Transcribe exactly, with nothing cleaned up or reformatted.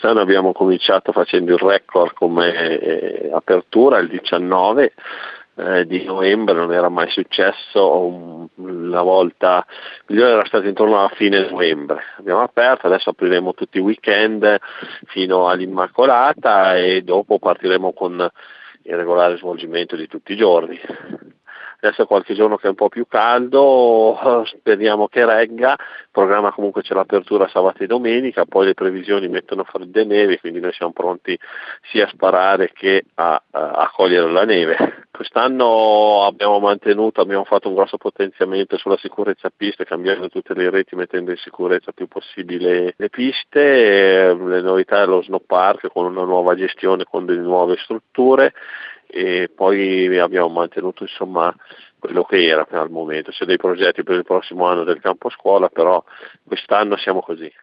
quest'anno abbiamo cominciato facendo il record come eh, apertura il diciannove eh, di novembre, non era mai successo, un, la volta migliore era stata intorno alla fine novembre. Abbiamo aperto, adesso apriremo tutti i weekend fino all'Immacolata e dopo partiremo con il regolare svolgimento di tutti i giorni. Adesso qualche giorno che è un po' più caldo, speriamo che regga, il programma comunque c'è l'apertura sabato e domenica, poi le previsioni mettono freddo e neve, quindi noi siamo pronti sia a sparare che a, a cogliere la neve. Quest'anno abbiamo mantenuto, abbiamo fatto un grosso potenziamento sulla sicurezza piste, cambiando tutte le reti, mettendo in sicurezza il più possibile le piste, le novità dello snow park con una nuova gestione, con delle nuove strutture, e poi abbiamo mantenuto insomma quello che era al momento. C'è dei progetti per il prossimo anno del campo scuola, però quest'anno siamo così.